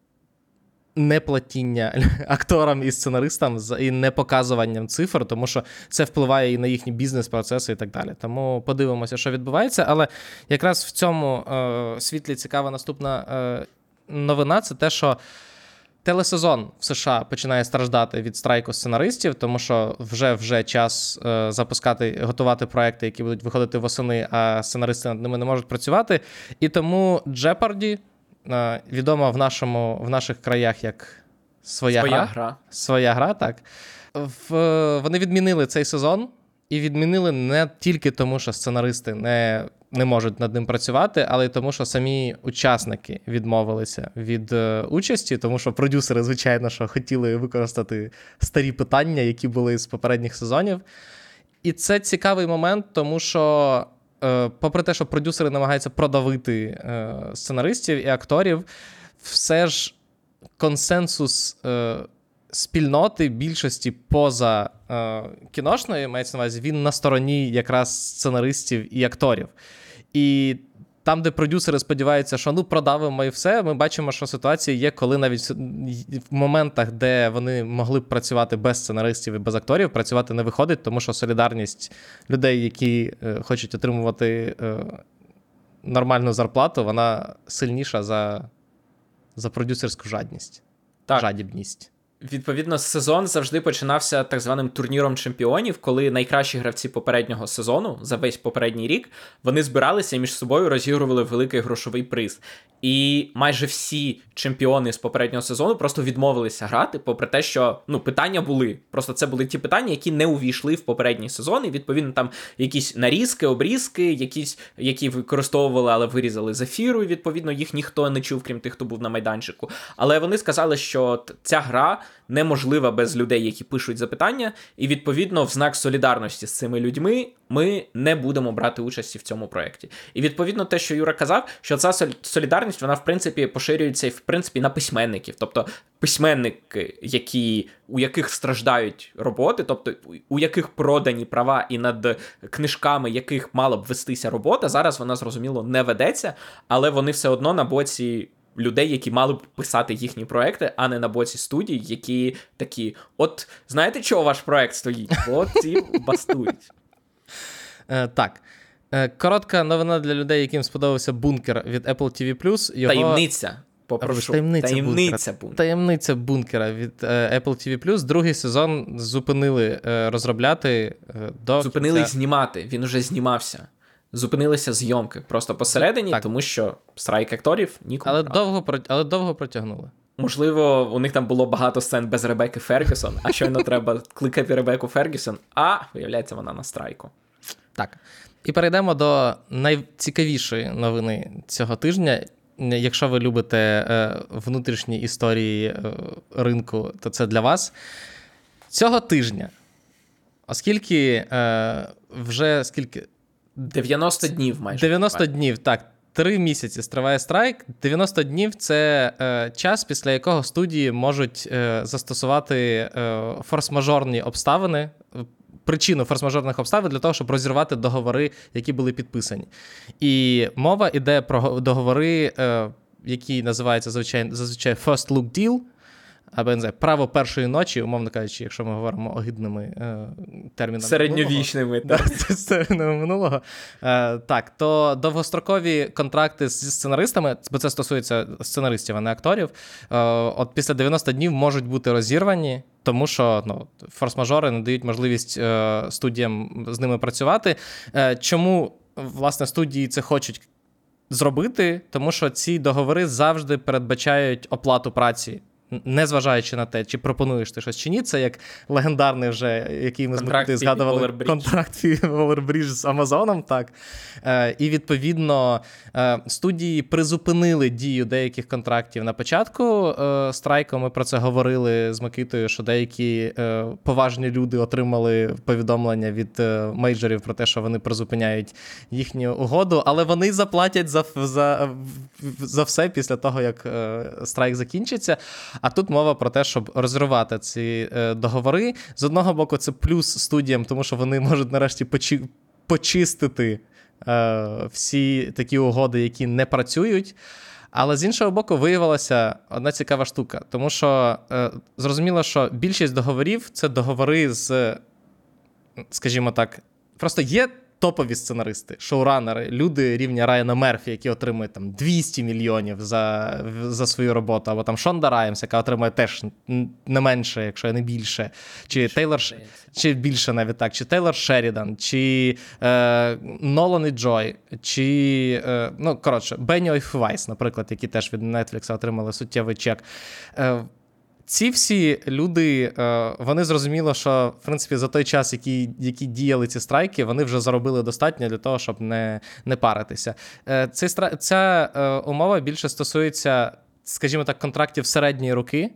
неплатіння акторам і сценаристам і не показуванням цифр, тому що це впливає і на їхні бізнес-процеси і так далі. Тому подивимося, що відбувається. Але якраз в цьому е, світлі цікава наступна е, новина – це те, що телесезон в США починає страждати від страйку сценаристів, тому що вже-вже час е, запускати, готувати проекти, які будуть виходити восени, а сценаристи над ними не можуть працювати. І тому Jeopardy, відома в нашому, в наших краях як своя, своя гра. гра. Своя гра, так. В, вони відмінили цей сезон, і відмінили не тільки тому, що сценаристи не, не можуть над ним працювати, але й тому, що самі учасники відмовилися від е, участі, тому що продюсери, звичайно, що хотіли використати старі питання, які були з попередніх сезонів. І це цікавий момент, тому що попри те, що продюсери намагаються продавити е, сценаристів і акторів, все ж консенсус е, спільноти більшості поза е, кіношної, мається на увазі, він на стороні якраз сценаристів і акторів. І там, де продюсери сподіваються, що ну продавимо і все, ми бачимо, що ситуація є, коли навіть в моментах, де вони могли б працювати без сценаристів і без акторів, працювати не виходить, тому що солідарність людей, які е, хочуть отримувати е, нормальну зарплату, вона сильніша за, за продюсерську жадність, так. жадібність. Відповідно, сезон завжди починався так званим турніром чемпіонів, коли найкращі гравці попереднього сезону за весь попередній рік, вони збиралися і між собою розігрували великий грошовий приз. І майже всі чемпіони з попереднього сезону просто відмовилися грати, попри те, що ну, питання були. Просто це були ті питання, які не увійшли в попередній сезон, і відповідно там якісь нарізки, обрізки, якісь, які використовували, але вирізали з ефіру, і відповідно їх ніхто не чув, крім тих, хто був на майданчику. Але вони сказали, що ця гра неможлива без людей, які пишуть запитання, і відповідно в знак солідарності з цими людьми ми не будемо брати участі в цьому проєкті. І відповідно те, що Юра казав, що ця солідарність, вона в принципі поширюється і в принципі на письменників. Тобто письменники, які, у яких страждають роботи, тобто у яких продані права і над книжками, яких мала б вестися робота, зараз вона, зрозуміло, не ведеться, але вони все одно на боці людей, які мали б писати їхні проекти, а не на боці студій, які такі, от знаєте, чого ваш проект стоїть? От ці бастують. Е, так. Е, коротка новина для людей, яким сподобався «Бункер» від Apple ті ві+. Його... Таємниця. Попрошу. Таємниця, Таємниця бункера. Таємниця бункера від е, Apple ті ві+. Другий сезон зупинили е, розробляти е, до Зупинили кінця... знімати. Він уже знімався. Зупинилися зйомки просто посередині, так. Тому що страйк акторів нікому. Але довго, але довго протягнули. Можливо, у них там було багато сцен без Ребекки Фергюсон, а щойно треба кликати Ребекку Фергюсон, а, виявляється, вона на страйку. Так. І перейдемо до найцікавішої новини цього тижня. Якщо ви любите е, внутрішні історії е, ринку, то це для вас. Цього тижня, оскільки е, вже скільки... дев'яносто днів майже. дев'яносто днів, так. Три місяці триває страйк. дев'яносто днів – це е, час, після якого студії можуть е, застосувати е, форс-мажорні обставини, причину форс-мажорних обставин для того, щоб розірвати договори, які були підписані. І мова йде про договори, е, які називаються зазвичай, зазвичай first look deal, або, не знаю, право першої ночі, умовно кажучи, якщо ми говоримо огидними е, термінами. Середньовічними. Да, з термінами минулого. Е, так, то довгострокові контракти зі сценаристами, бо це стосується сценаристів, а не акторів, е, от після дев'яноста днів можуть бути розірвані, тому що ну, форс-мажори не дають можливість е, студіям з ними працювати. Е, чому, власне, студії це хочуть зробити? Тому що ці договори завжди передбачають оплату праці. Незважаючи на те, чи пропонуєш ти щось чи ні, це як легендарний вже, який ми з згадували, контракт Waller-Bridge з Амазоном, так. Е, і, відповідно, е, студії призупинили дію деяких контрактів на початку е, страйку. Ми про це говорили з Микитою, що деякі е, поважні люди отримали повідомлення від е, мейджорів про те, що вони призупиняють їхню угоду, але вони заплатять за, за, за все після того, як е, страйк закінчиться. А тут мова про те, щоб розірвати ці е, договори. З одного боку, це плюс студіям, тому що вони можуть нарешті почи- почистити е, всі такі угоди, які не працюють. Але з іншого боку, виявилася одна цікава штука. Тому що е, зрозуміло, що більшість договорів – це договори з, скажімо так, просто є топові сценаристи, шоуранери, люди рівня Райана Мерфі, які отримують там двісті мільйонів за, за свою роботу, або там Шонда Раймс, яка отримує теж не менше, якщо не більше, чи більше, Тейлор, чи більше навіть так, чи Тейлор Шерідан, чи е, Нолан і Джой, чи, е, ну, коротше, Бенніоф Вайс, наприклад, які теж від Netflix отримали суттєвий чек. Е, Ці всі люди, вони зрозуміло, що, в принципі, за той час, який, які діяли ці страйки, вони вже заробили достатньо для того, щоб не, не паритися. Цей, ця умова більше стосується, скажімо так, контрактів середньої руки,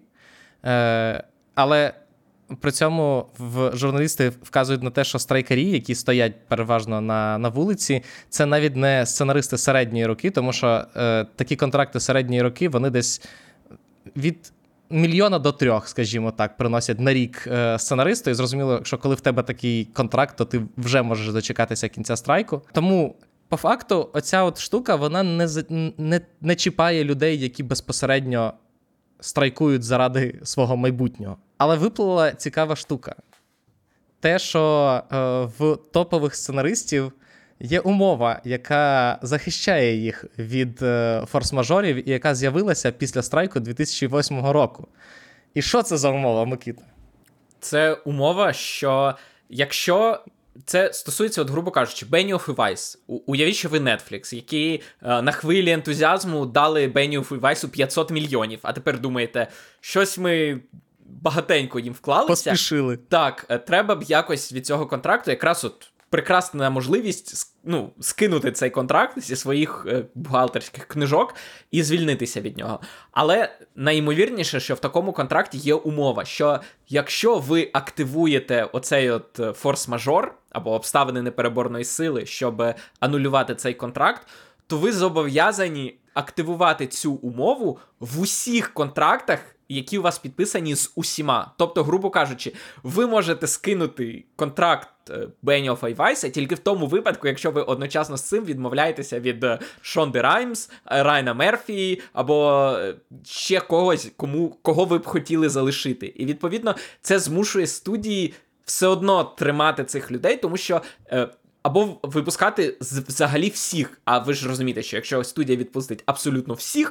але при цьому в журналісти вказують на те, що страйкарі, які стоять переважно на, на вулиці, це навіть не сценаристи середньої руки, тому що такі контракти середньої руки, вони десь від мільйона до трьох, скажімо так, приносять на рік е, сценаристу. І зрозуміло, що коли в тебе такий контракт, то ти вже можеш дочекатися кінця страйку. Тому, по факту, оця от штука, вона не, не, не чіпає людей, які безпосередньо страйкують заради свого майбутнього. Але виплила цікава штука. Те, що е, в топових сценаристів є умова, яка захищає їх від е, форс-мажорів і яка з'явилася після страйку дві тисячі восьмого року. І що це за умова, Микита? Це умова, що якщо... Це стосується, от, грубо кажучи, Бенніоф і Вайс. У- уявіть, що ви Netflix, які е, на хвилі ентузіазму дали Бенніофу і Вайсу п'ятсот мільйонів, а тепер думаєте, щось ми багатенько їм вклалися. Поспішили. Так, е, треба б якось від цього контракту якраз от прекрасна можливість, ну, скинути цей контракт зі своїх е, бухгалтерських книжок і звільнитися від нього. Але найімовірніше, що в такому контракті є умова, що якщо ви активуєте оцей от форс-мажор або обставини непереборної сили, щоб анулювати цей контракт, то ви зобов'язані активувати цю умову в усіх контрактах, які у вас підписані з усіма. Тобто, грубо кажучи, ви можете скинути контракт Бенніофа і Вайса тільки в тому випадку, якщо ви одночасно з цим відмовляєтеся від Шонди Раймс, Райана Мерфі або ще когось, кому, кого ви б хотіли залишити. І, відповідно, це змушує студії все одно тримати цих людей, тому що... Е, або випускати взагалі всіх. А ви ж розумієте, що якщо студія відпустить абсолютно всіх,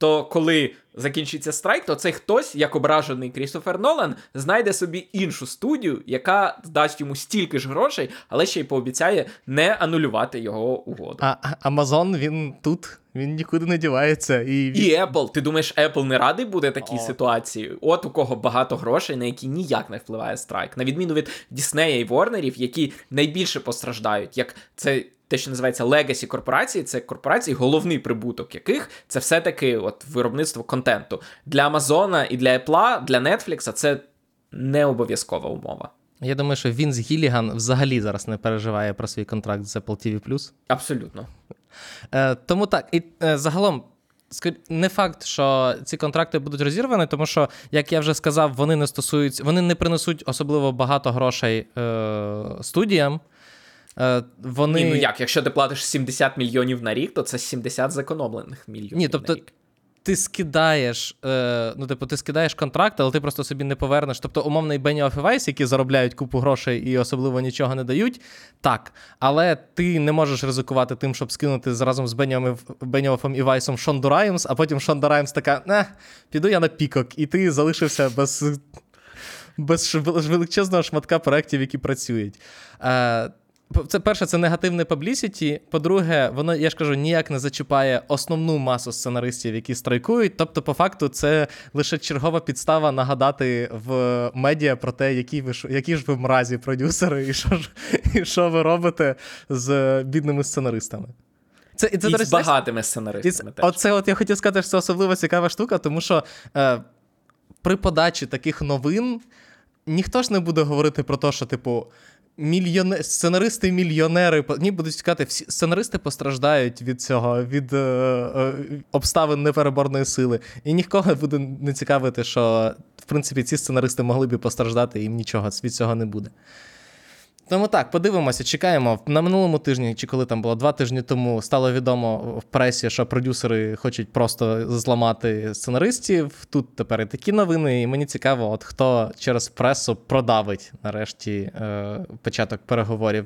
то коли закінчиться страйк, то цей хтось, як ображений Крістофер Нолан, знайде собі іншу студію, яка дасть йому стільки ж грошей, але ще й пообіцяє не анулювати його угоду. А Amazon, він тут, він нікуди не дівається. І, І Apple. Ти думаєш, Apple не радий буде такій О. ситуації? От у кого багато грошей, на які ніяк не впливає страйк. На відміну від Діснея і Ворнерів, які найбільше постраждають, як це те, що називається legacy корпорації, це корпорації, головний прибуток яких це все-таки от виробництво контенту. Для Амазона і для Apple, для Netflix це не обов'язкова умова. Я думаю, що Вінс Гілліган взагалі зараз не переживає про свій контракт з Apple ті ві плюс. Абсолютно. Е, тому так, і е, загалом, не факт, що ці контракти будуть розірвані, тому що, як я вже сказав, вони не стосуються, вони не принесуть особливо багато грошей е, студіям. Е, вони... Ні, ну як, якщо ти платиш сімдесят мільйонів на рік, то це сімдесят зекономлених мільйонів Ні, тобто, на рік. Ти скидаєш, е, ну, типу, ти скидаєш контракт, але ти просто собі не повернеш. Тобто, умовний Benioff і Weiss, які заробляють купу грошей і особливо нічого не дають, так. Але ти не можеш ризикувати тим, щоб скинути разом з Benioffом і Вайсом Шонду Раймс, а потім Шонда Раймс така, не, піду я на пікок, і ти залишився без, без величезного шматка проєктів, які працюють. Е, Це, перше, це негативне паблісіті. По-друге, воно, я ж кажу, ніяк не зачіпає основну масу сценаристів, які страйкують. Тобто, по факту, це лише чергова підстава нагадати в медіа про те, які, ви, які ж ви мразі продюсери, і що, ж, і що ви робите з бідними сценаристами. Це, і це, і до з речі, багатими сценаристами і, теж. Оце от я хотів сказати, що це особливо цікава штука, тому що е, при подачі таких новин ніхто ж не буде говорити про те, що, типу, Мільйоне... сценаристи-мільйонери, ні, будуть сказати, всі сценаристи постраждають від цього, від е... Е... обставин непереборної сили. І нікого буде не цікавити, що, в принципі, ці сценаристи могли б і постраждати, і їм нічого від цього не буде. Тому так, подивимося, чекаємо. На минулому тижні, чи коли там було, два тижні тому, стало відомо в пресі, що продюсери хочуть просто зламати сценаристів. Тут тепер і такі новини, і мені цікаво, от хто через пресу продавить, нарешті, е, початок переговорів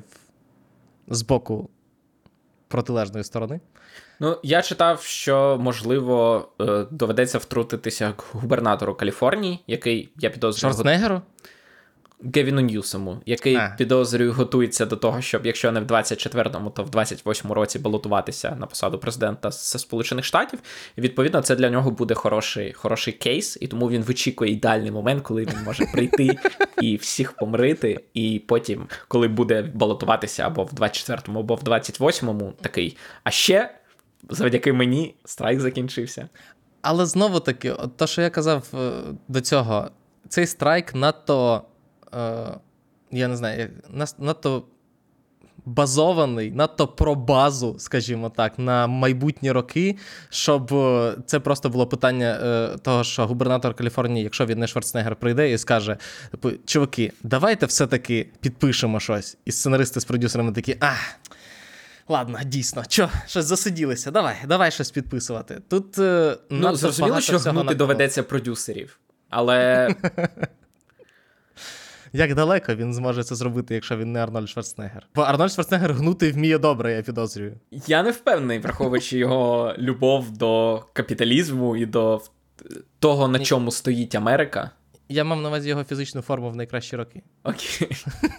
з боку протилежної сторони. Ну, я читав, що, можливо, е, доведеться втрутитися губернатору Каліфорнії, який, я підозрюю... Шварценеггеру? Гевіну Ньюсому, який, а. підозрюю, готується до того, щоб, якщо не в двадцять четвертому, то в двадцять восьмому році балотуватися на посаду президента з Сполучених Штатів. І, відповідно, це для нього буде хороший, хороший кейс, і тому він вичікує ідеальний момент, коли він може прийти і всіх помирити, і потім, коли буде балотуватися або в двадцять четвертому, або в двадцять восьмому, такий, а ще, завдяки мені, страйк закінчився. Але знову-таки, от те, що я казав до цього, цей страйк надто... Uh, я не знаю, надто базований, надто про базу, скажімо так, на майбутні роки, щоб це просто було питання uh, того, що губернатор Каліфорнії, якщо він не Шварценеггер, прийде і скаже, типу, чуваки, давайте все-таки підпишемо щось. І сценаристи з продюсерами такі, а, ладно, дійсно, що, щось засиділися, давай, давай щось підписувати. Тут uh, ну, зрозуміло, що гнути доведеться продюсерів, але... Як далеко він зможе це зробити, якщо він не Арнольд Шварценеггер? Бо Арнольд Шварценеггер гнути вміє добре, я підозрюю. Я не впевнений, враховуючи його любов до капіталізму і до того, на чому стоїть Америка. Я мав на увазі його фізичну форму в найкращі роки. Окей.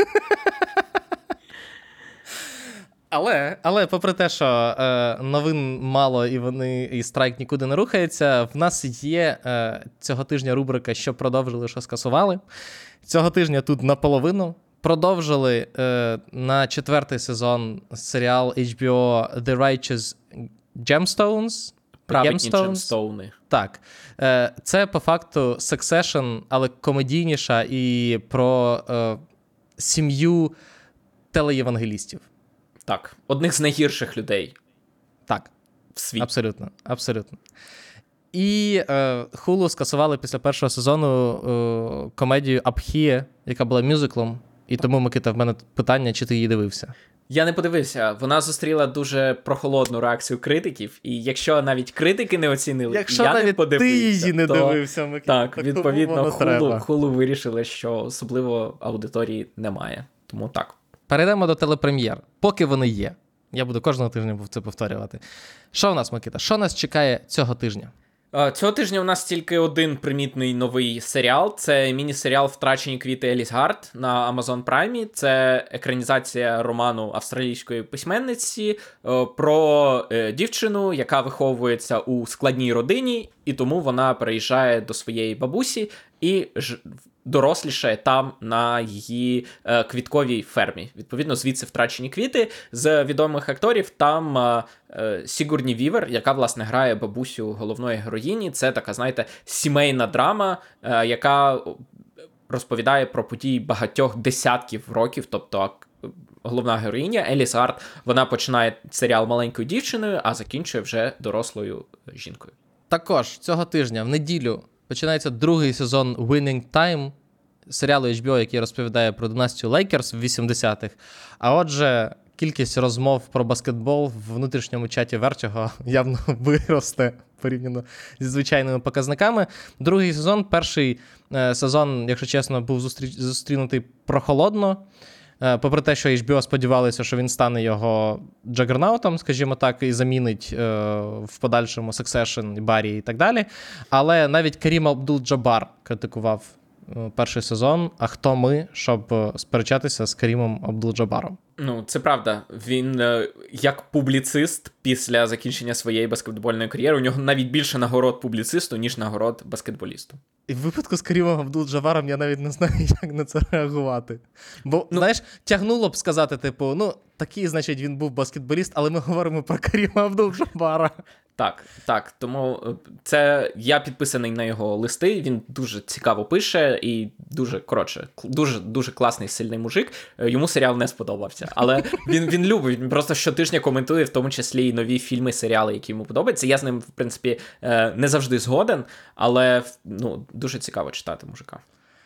Але, але попри те, що е, новин мало і вони і страйк нікуди не рухається, в нас є е, цього тижня рубрика «Що продовжили, що скасували». Цього тижня тут наполовину. Продовжили е, на четвертий сезон серіал ейч бі о The Righteous Gemstones. Праведні Gemstones. Так. Е, це по факту Succession, але комедійніша і про е, сім'ю телеєвангелістів. Так, одних з найгірших людей. Так. В світі. Абсолютно, абсолютно. І е, Hulu скасували після першого сезону е, комедію «Апхіє», яка була мюзиклом. І тому, Микита, в мене питання, чи ти її дивився? Я не подивився. Вона зустріла дуже прохолодну реакцію критиків. І якщо навіть критики не оцінили, якщо я навіть не подивився, ти її не то... дивився, Микита. Так, відповідно, Hulu, Hulu вирішили, що особливо аудиторії немає. Тому так. Перейдемо до телепрем'єр. Поки вони є. Я буду кожного тижня це повторювати. Що в нас, Микита? Що нас чекає цього тижня? Цього тижня у нас тільки один примітний новий серіал. Це міні-серіал «Втрачені квіти Еліс Гард» на Amazon Prime. Це екранізація роману австралійської письменниці про дівчину, яка виховується у складній родині, і тому вона переїжджає до своєї бабусі і ж... дорослішає там на її е, квітковій фермі. Відповідно, звідси «Втрачені квіти». З відомих акторів там е, е, Сігурні Вівер, яка, власне, грає бабусю головної героїні. Це така, знаєте, сімейна драма, е, яка розповідає про події багатьох десятків років, тобто головна героїня Еліс Гард, вона починає серіал маленькою дівчиною, а закінчує вже дорослою жінкою. Також цього тижня, в неділю, починається другий сезон Winning Time, серіалу ейч бі о, який розповідає про династію Лейкерс в вісімдесятих. А отже, кількість розмов про баскетбол в внутрішньому чаті Vertigo явно виросте порівняно зі звичайними показниками. Другий сезон, перший е, сезон, якщо чесно, був зустрі... зустрінутий прохолодно. Е, попри те, що ейч бі о сподівалися, що він стане його джагернаутом, скажімо так, і замінить е, в подальшому Succession, Баррі і так далі. Але навіть Карім Абдул-Джабар критикував перший сезон, а хто ми, щоб сперечатися з Карімом Абдул-Джабаром? Ну, це правда. Він, як публіцист, після закінчення своєї баскетбольної кар'єри, у нього навіть більше нагород публіцисту, ніж нагород баскетболісту. І в випадку з Карімом Абдул-Джабаром я навіть не знаю, як на це реагувати. Бо, ну, знаєш, тягнуло б сказати, типу, ну, такий, значить, він був баскетболіст, але ми говоримо про Каріма Абдул-Джабара. Так, так, тому це я підписаний на його листи, він дуже цікаво пише і дуже, коротше, дуже, дуже класний, сильний мужик. Йому серіал не сподобався, але він, він любить, він просто щотижня коментує, в тому числі і нові фільми, серіали, які йому подобаються. Я з ним, в принципі, не завжди згоден, але, ну, дуже цікаво читати мужика.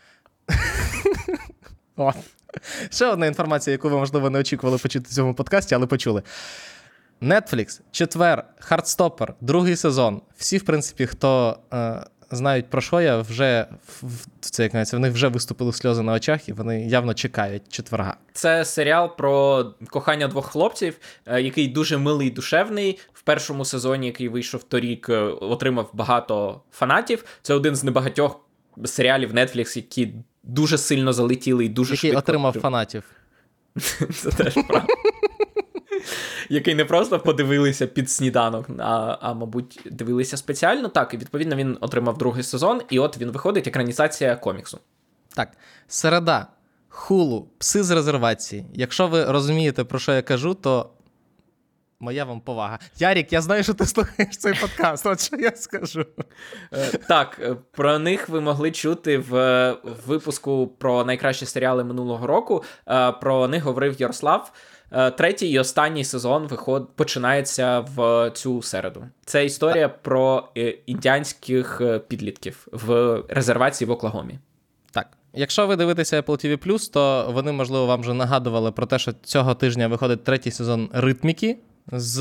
О, ще одна інформація, яку ви, можливо, не очікували почути в цьому подкасті, але почули. Netflix, четвер, Heartstopper, другий сезон. Всі, в принципі, хто е, знають про що я, вже в, це, як навіть, в них вже виступили сльози на очах, і вони явно чекають четверга. Це серіал про кохання двох хлопців, е, який дуже милий, душевний. В першому сезоні, який вийшов торік, е, отримав багато фанатів. Це один з небагатьох серіалів Netflix, які дуже сильно залетіли і дуже який швидко... Який отримав фанатів. Це теж правда. Який не просто подивилися під сніданок, а, а, мабуть, дивилися спеціально. Так, і, відповідно, він отримав другий сезон, і от він виходить, екранізація коміксу. Так, середа, Hulu, Пси з резервації. Якщо ви розумієте, про що я кажу, то моя вам повага. Ярік, я знаю, що ти слухаєш цей подкаст, от що я скажу. Так, про них ви могли чути в випуску про найкращі серіали минулого року. Про них говорив Ярослав. Третій і останній сезон виход... починається в цю середу. Це історія про індіанських підлітків в резервації в Оклагомі. Так. Якщо ви дивитеся Apple ті ві плюс, то вони, можливо, вам вже нагадували про те, що цього тижня виходить третій сезон «Ритміки» з...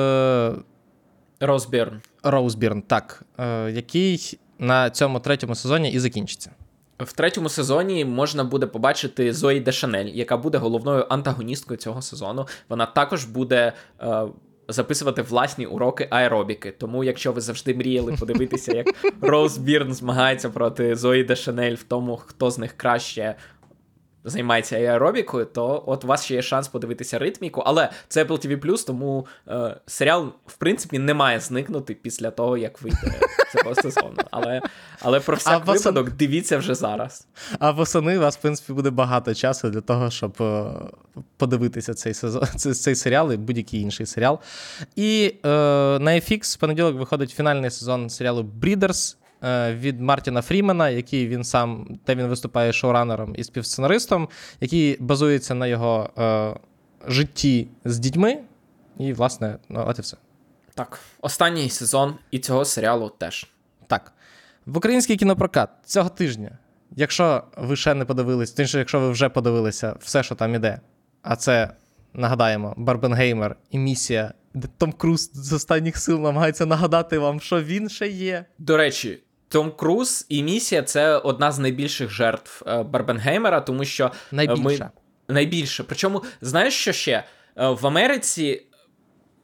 Роуз Бірн. Роуз Бірн, так. Який на цьому третьому сезоні і закінчиться. В третьому сезоні можна буде побачити Зої Дешанель, яка буде головною антагоністкою цього сезону. Вона також буде е, записувати власні уроки аеробіки. Тому, якщо ви завжди мріяли подивитися, як Роуз Бірн змагається проти Зої Дешанель в тому, хто з них краще займається аеробікою, то от у вас ще є шанс подивитися «Ритміку». Але це Apple ті ві плюс, тому е, серіал, в принципі, не має зникнути після того, як вийде цього сезону. Але, але про всяк а випадок восени... дивіться вже зараз. А восени у вас, в принципі, буде багато часу для того, щоб е, подивитися цей, сезон, цей, цей серіал і будь-який інший серіал. І е, на еф ікс в понеділок виходить фінальний сезон серіалу «Брідерс» від Мартіна Фрімена, який він сам, де він виступає шоуранером і співсценаристом, який базується на його е, житті з дітьми. І, власне, ну, от і все. Так, останній сезон і цього серіалу теж. Так. В український кінопрокат цього тижня, якщо ви ще не подивились, тим, якщо ви вже подивилися все, що там іде, а це, нагадаємо, Барбенгеймер і місія, де Том Круз з останніх сил намагається нагадати вам, що він ще є. До речі, Том Круз і місія – це одна з найбільших жертв Барбенгеймера, тому що... Найбільша. Ми... Найбільше. Причому, знаєш, що ще? В Америці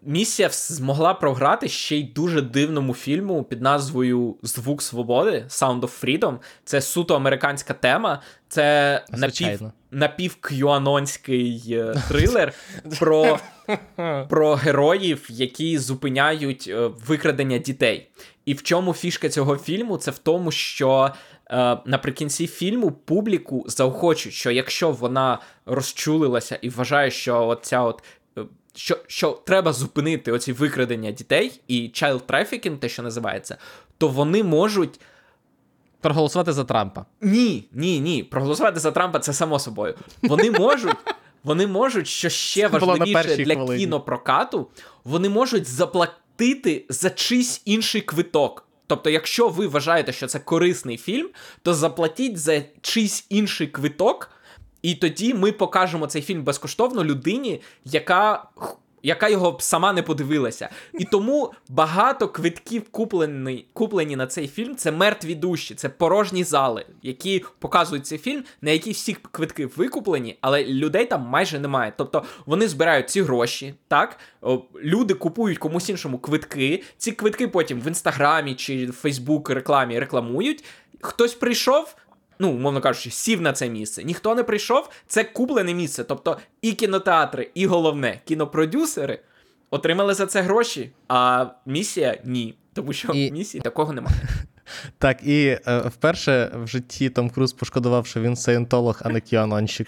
місія змогла програти ще й дуже дивному фільму під назвою «Звук свободи» Sound of Freedom. Це суто американська тема. Це напів, напів-к'юанонський трилер про, про героїв, які зупиняють викрадення дітей. І в чому фішка цього фільму? Це в тому, що е, наприкінці фільму публіку заохочуть, що якщо вона розчулилася і вважає, що оця от Що, що треба зупинити оці викрадення дітей і child trafficking, те, що називається, то вони можуть... Проголосувати за Трампа. Ні, ні, ні. Проголосувати за Трампа – це само собою. Вони можуть, вони можуть, що ще важливіше для хвилині. Кінопрокату, вони можуть заплатити за чийсь інший квиток. Тобто, якщо ви вважаєте, що це корисний фільм, то заплатіть за чийсь інший квиток, і тоді ми покажемо цей фільм безкоштовно людині, яка, яка його сама не подивилася. І тому багато квитків куплені, куплені на цей фільм – це мертві душі, це порожні зали, які показують цей фільм, на які всі квитки викуплені, але людей там майже немає. Тобто вони збирають ці гроші, так? Люди купують комусь іншому квитки, ці квитки потім в Інстаграмі чи в Фейсбук рекламі рекламують. Хтось прийшов, ну, умовно кажучи, сів на це місце. Ніхто не прийшов, це куплене місце. Тобто і кінотеатри, і головне, кінопродюсери отримали за це гроші, а місія – ні. Тому що і... місії такого немає. Так, і е, вперше в житті Том Круз пошкодував, що він саєнтолог, а не кіанонщик.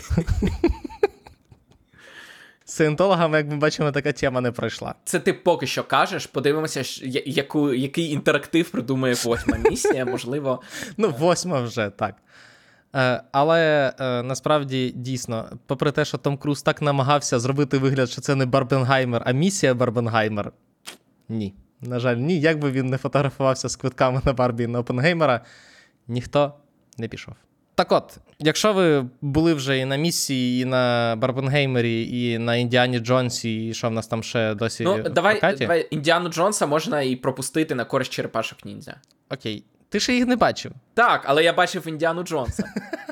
З саєнтологами, як ми бачимо, така тема не пройшла. Це ти поки що кажеш, подивимося, яку, який інтерактив придумає восьма місія, можливо. Ну, восьма вже, так. Е, але е, насправді, дійсно, попри те, що Том Круз так намагався зробити вигляд, що це не Барбенгаймер, а місія Барбенгаймер, ні. На жаль, ні. Як би він не фотографувався з квитками на Барбі і на Опенгеймера, ніхто не пішов. Так от, якщо ви були вже і на місії, і на Барбенгеймері, і на Індіані Джонсі, і що в нас там ще досі ну, в давай, прокаті? давай Індіану Джонса можна і пропустити на користь черепашок ніндзя. Окей. Ти ще їх не бачив? Так, але я бачив Індіану Джонса.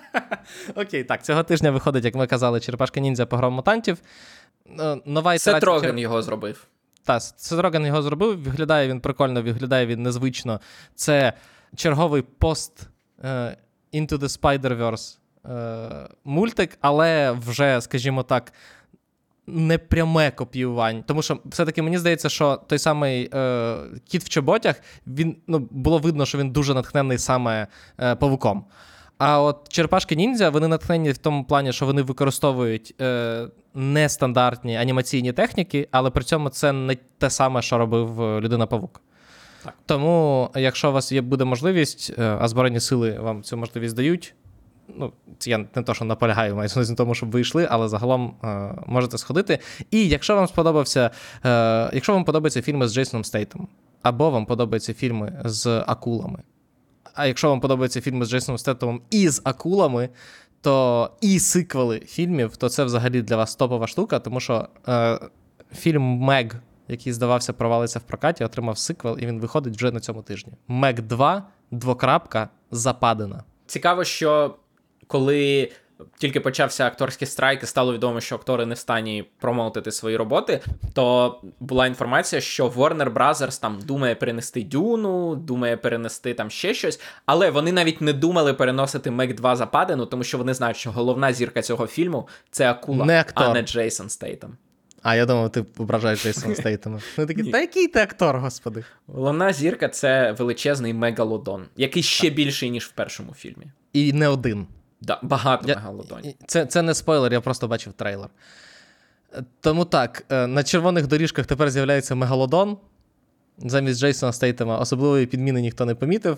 Окей, так, цього тижня виходить, як ми казали, Черепашка ніндзя погром мутантів. Нова ітерація... Сет Роген його зробив. Так, Сет Роген його зробив, виглядає він прикольно, виглядає він незвично. Це черговий пост е, Into the Spider-Verse е, мультик, але вже, скажімо так, не пряме копіювання. Тому що все-таки мені здається, що той самий е, Кіт в чоботях, він, ну, було видно, що він дуже натхнений саме е, павуком. А от Черепашки-ніндзя, вони натхнені в тому плані, що вони використовують е, нестандартні анімаційні техніки, але при цьому це не те саме, що робив Людина-павук. Так. Тому, якщо у вас є, буде можливість, е, а Збройні сили вам цю можливість дають, ну, я не то, що наполягаю, маю на тому, щоб ви йшли, але загалом е, можете сходити. І якщо вам сподобався, е, якщо вам подобаються фільми з Джейсоном Стейтом, або вам подобаються фільми з акулами, а якщо вам подобаються фільми з Джейсоном Стейтемом і з акулами, то і сиквели фільмів, то це взагалі для вас топова штука, тому що е, фільм «Мег», який, здавався, провалиться в прокаті, отримав сиквел, і він виходить вже на цьому тижні. «Мег два, двокрапка, западина». Цікаво, що коли тільки почався акторський страйк і стало відомо, що актори не в стані промоутити свої роботи, то була інформація, що Warner Brothers там думає перенести Дюну, думає перенести там ще щось, але вони навіть не думали переносити «Мег два западину», тому що вони знають, що головна зірка цього фільму – це акула, не а не Джейсон Стейтем. А, я думав, ти ображаєш Джейсона Стейтема. Вони такі, та який ти актор, господи? Головна зірка – це величезний мегалодон, який ще так. більший, ніж в першому фільмі. І не один. Да, багато я, мегалодонів. Це, це не спойлер, я просто бачив трейлер. Тому так, на червоних доріжках тепер з'являється мегалодон. Замість Джейсона Стейтема особливої підміни ніхто не помітив.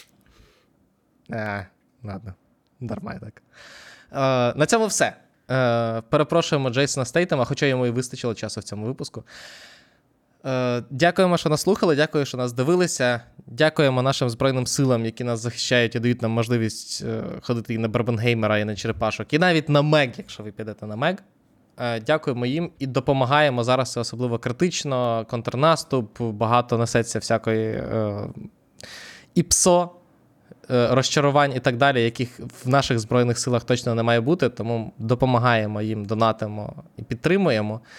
А, ладно, нормально так. А, на цьому все. А, перепрошуємо Джейсона Стейтема, хоча йому і вистачило часу в цьому випуску. Дякуємо, що нас слухали, дякую, що нас дивилися. Дякуємо нашим Збройним силам, які нас захищають і дають нам можливість ходити і на Барбенгеймера, і на Черепашок, і навіть на Мег, якщо ви підете на Мег. Дякуємо їм і допомагаємо. Зараз це особливо критично, контрнаступ, багато несеться всякої е, ІПСО, е, розчарувань і так далі, яких в наших Збройних силах точно не має бути, тому допомагаємо їм, донатимо і підтримуємо.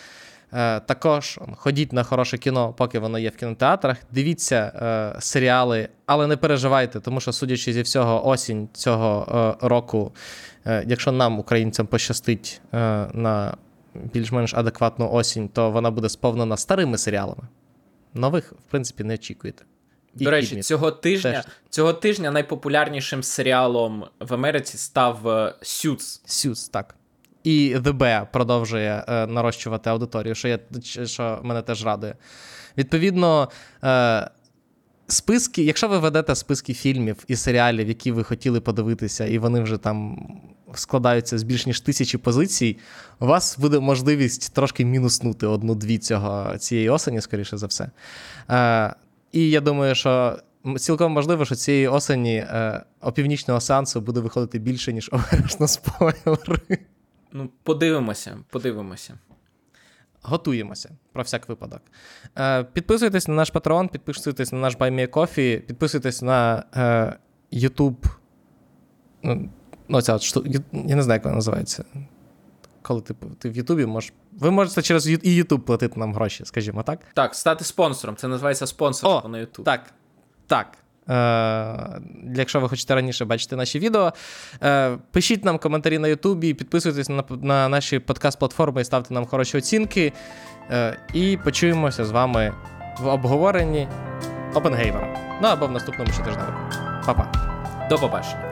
Е, також ходіть на хороше кіно, поки воно є в кінотеатрах. Дивіться е, серіали, але не переживайте, тому що, судячи зі всього, осінь цього е, року, е, якщо нам, українцям, пощастить е, на більш-менш адекватну осінь, то вона буде сповнена старими серіалами. Нових, в принципі, не очікуйте. І До речі, фільмів. цього тижня, Теж. цього тижня найпопулярнішим серіалом в Америці став е, Suits. Suits, так. І The Bear продовжує е, нарощувати аудиторію, що, я, що мене теж радує. Відповідно, е, списки, якщо ви ведете списки фільмів і серіалів, які ви хотіли подивитися, і вони вже там складаються з більш ніж тисячі позицій, у вас буде можливість трошки мінуснути одну-дві цього, цієї осені, скоріше за все. Е, і я думаю, що цілком можливо, що цієї осені е, опівнічного сеансу буде виходити більше, ніж обережно спойлери. Ну, подивимося, подивимося. Готуємося, про всяк випадок. Е, підписуйтесь на наш Patreon, підписуйтесь на наш Buy Me a Coffee, підписуйтесь на е, YouTube. Ну, ну, ця, що, я не знаю, як вона називається. Коли ти, ти в Ютубі можеш... Ви можете через Ю- і YouTube платити нам гроші, скажімо так. Так, стати спонсором. Це називається спонсорство О, на YouTube. Так, так. Е, якщо ви хочете раніше бачити наші відео, е, пишіть нам коментарі на Ютубі, підписуйтесь на, на наші подкаст-платформи і ставте нам хороші оцінки. Е, і почуємося з вами в обговоренні Опенгеймера. Ну або в наступному щотижневику. Па-па. До побачення.